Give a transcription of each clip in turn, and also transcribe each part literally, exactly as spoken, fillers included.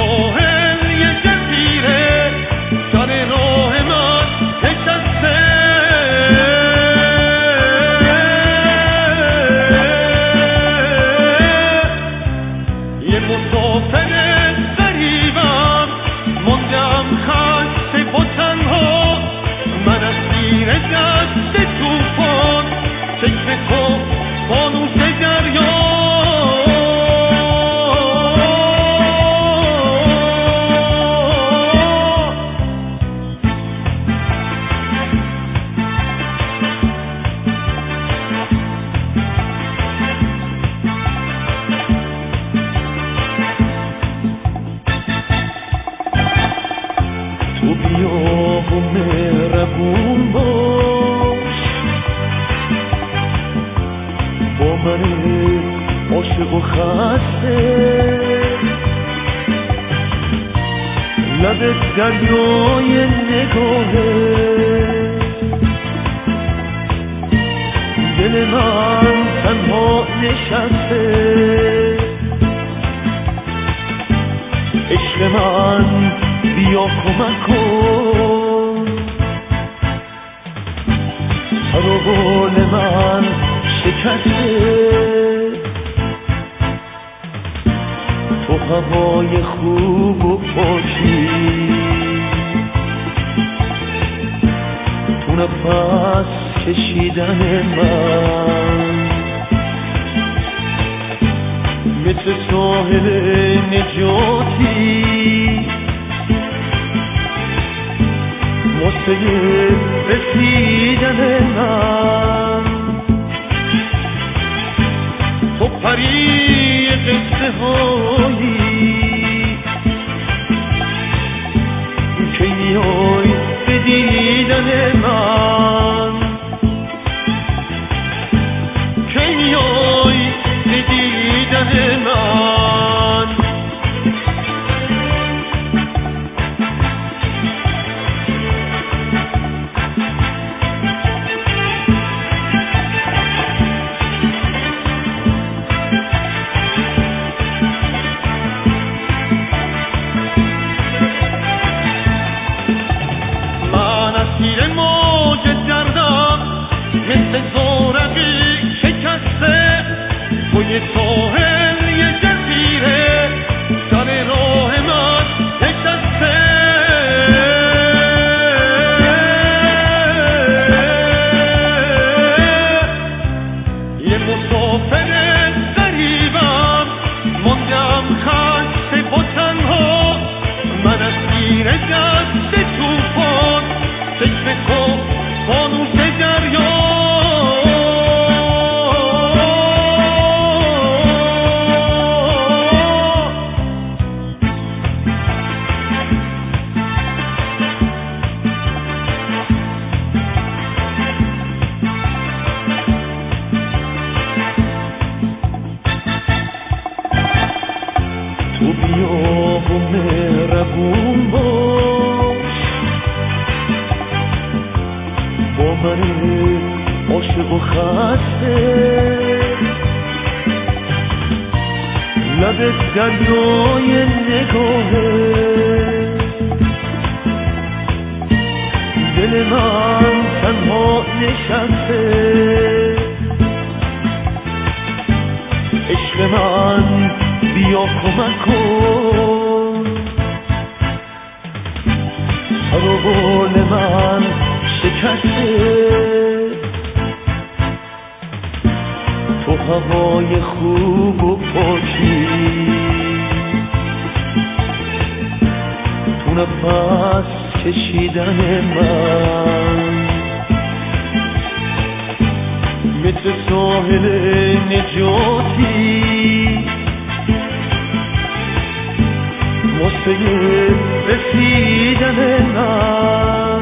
ساحل یه جزیره سر راه من نشسته، یه مسافر غریبم موندم خسته و تنها، من از زیر دست توفان چشم تو فانوس دریا. تو بیا و مهربون باش با من عاشق و خسته، لب دریای نگاهه دل من تنها نشسته، عشق من بیا کمک کن، سر و بال من شکسته، تو هوای خوب و پاکی، تو نفس کشیدن من، مثل ساحل نجاتی واسه رسیدن من، تو پری قصه هایی که میای به دیدن من، که میای به دیدن من. مثل زورقی شکسته توی ساحل یه جزیره سر راه من نشسته، یه مسافر غریبم موندم خسته و تنها، من از زیر دست توفان چشم تو فانوس دریا. تو بیا و مهربون باش با من عاشق و خسته، لب دریای نگاهه دل من تنها نشسته، عشق من بیا کمک کن، سر و بال من شکسته، تو هوای خوب و پاکی، تو نفس کشیدن من، مثل ساحل نجاتی واسه رسیدن من،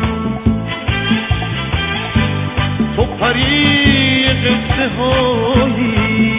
تو پری قصه هایی